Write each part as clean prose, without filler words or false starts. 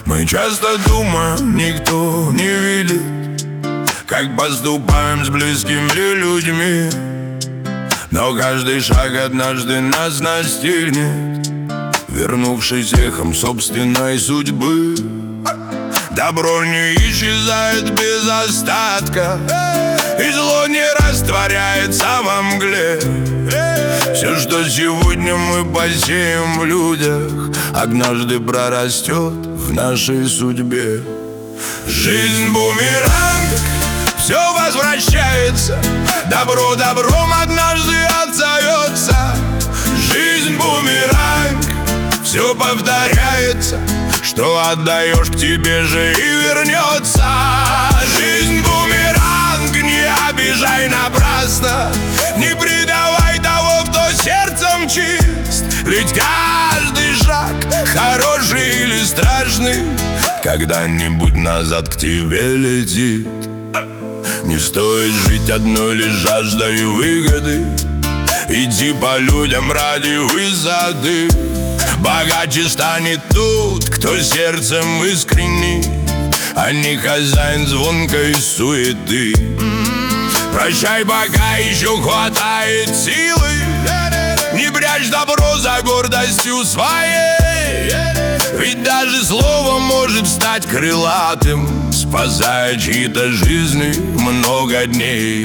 Мы часто думаем, никто не видит, как поступаем с близкими людьми. Но каждый шаг однажды нас настигнет, вернувшись эхом собственной судьбы. Добро не исчезает без остатка, и зло не растворяется во мгле. Все, что сегодня мы посеем в людях, однажды прорастет в нашей судьбе. Жизнь бумеранг, все возвращается, добро добром однажды отзовется. Жизнь бумеранг, все повторяется, что отдаешь, к тебе же и вернется. Жизнь бумеранг, не обижай напрасно, не предавай того, кто сердцем чист. Ведь каждый шаг, хороший или страшный, когда-нибудь назад к тебе летит. Не стоит жить одной лишь жаждой выгоды, иди по людям ради высоты. Богаче станет тот, кто сердцем искренний, а не хозяин звонкой суеты. Прощай, пока еще хватает силы, не прячь добро за гордостью своей. Ведь даже слово может стать крылатым, спасая чьи-то жизни много дней.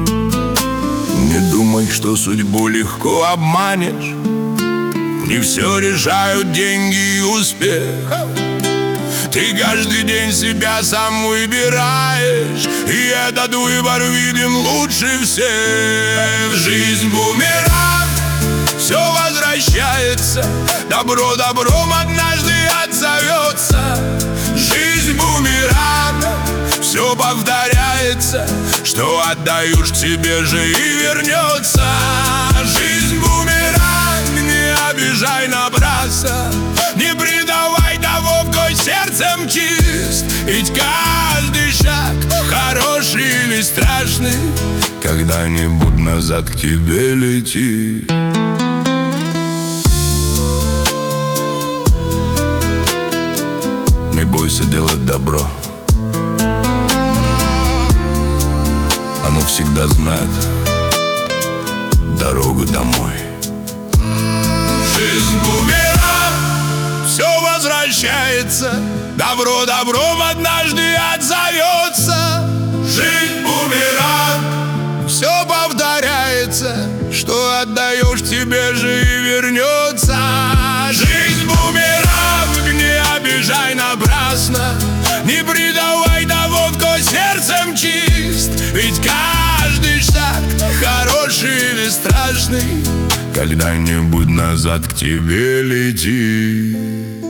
Не думай, что судьбу легко обманешь, не все решают деньги и успех. Ты каждый день себя сам выбираешь, и этот выбор виден лучше всех. Жизнь бумеранг, все возвращается, добро добром однажды отзовется. Жизнь бумеранг, все повторяется, что отдаешь, к тебе же и вернется. Жизнь бумеранг, не обижай напрасно, не предавай того, кто сердцем чист. Ведь каждый шаг, хороший или страшный, когда-нибудь назад к тебе летит. Не бойся делать добро, оно всегда знает дорогу домой. Жизнь бумеранг, все возвращается, добро добром однажды отзовется. Жизнь бумеранг, все повторяется, что отдаешь, тебе же и вернется. Жизнь бумеранг, не обижай напрасно, не предавай того, кто сердцем чист. Ведь каждый шаг, хороший или страшный, когда-нибудь назад к тебе летит.